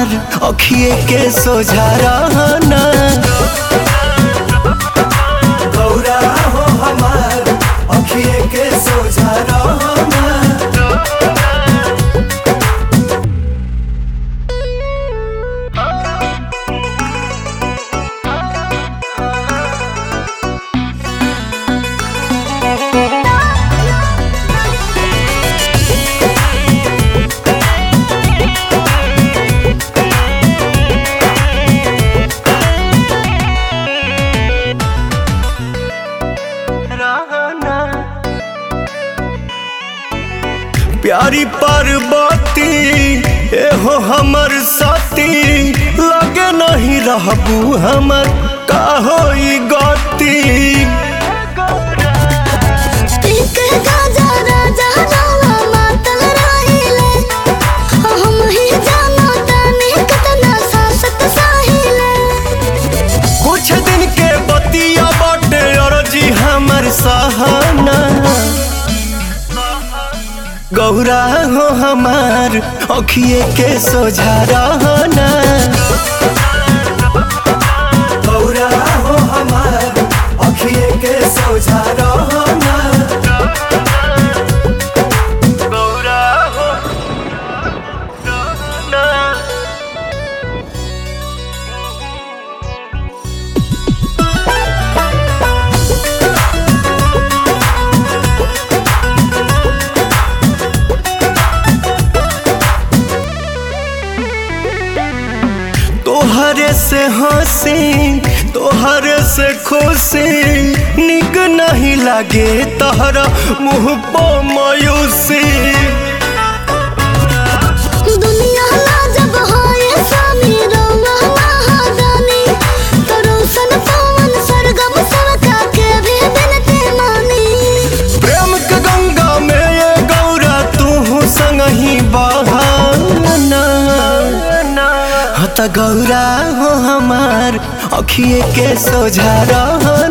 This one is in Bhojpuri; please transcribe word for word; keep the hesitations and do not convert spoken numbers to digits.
हमार अखिए के सोझा रहना। गौरा हो हमार अखिए के सोझा रहना। प्यारी पार्वती एहो हमर साथी, लगे नहीं रहबू हमर का होई गति। कुछ दिन के बतिया बाटे अर्जी हमर सहाना। गौरा हो हमार अखिए के सोझा रहना। गौरा हो हमार अखिए के सोझा रहना। गौरा हो रहना। तोहरे से हंसी तोहरे से खुशी, निक नहीं लागे तहरा मुँह पो मायूसी। दुनिया लाजब है स्वामी रौआ महादानी, तो रोशन पवन सरगम सबका के भी बिनती मानी। प्रेम के गंगा में ये गौरा तू संग ही बहाना। हता गौरा हो हमार अखिए के सोझा रहना।